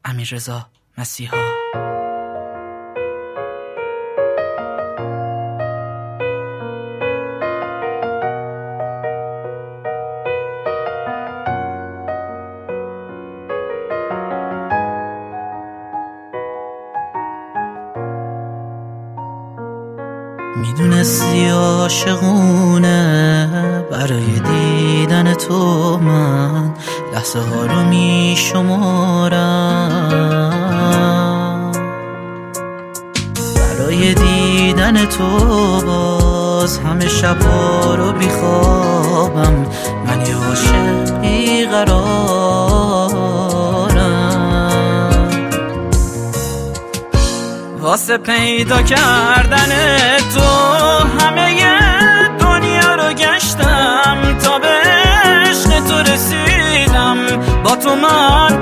امیررضا مسیحا. میدونستی عاشقونه برای دیدن تو من لحظه ها رو میشمارم، برای دیدن تو باز همه شبها رو بیخوابم، من یه عاشق بیقرارم. واسه پیدا کردن تو همه دنیا رو گشتم، تا به عشق تو رسیدم، با تو من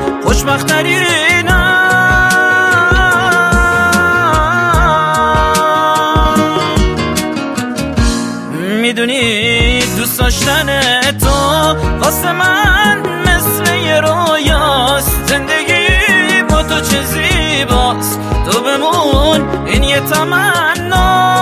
خوشبخت‌ترینم. میدونی دوست داشتن تو واسه من مثل یه رویاست، زندگی با تو چه زیباست، تو بمون این یه تمنا.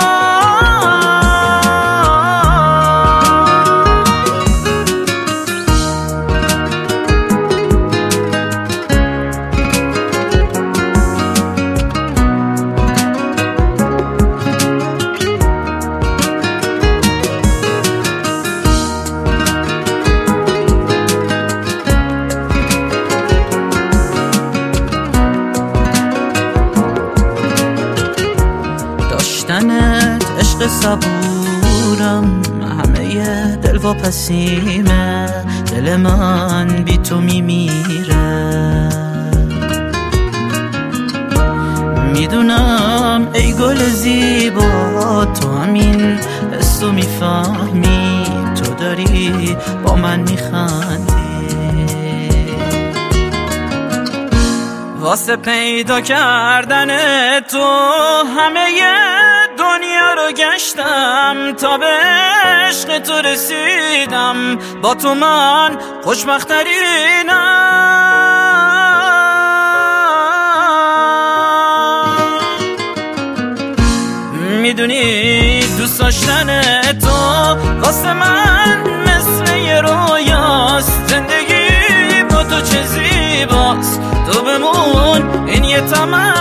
عشق صبورم همه دل واپسیمه، دل من بی تو میمیره. میدونم ای گل زیبا تو همین حسو میفهمی، تو داری با من میخندی. واسه پیدا کردن تو همه دنیا رو گشتم، تا به عشق تو رسیدم، با تو من خوشبخت‌ترینم. میدونی دوست داشتن تو واسه من مثل یه رویاست، زندگی با تو چه زیباست، تو بمون این یه تمنا.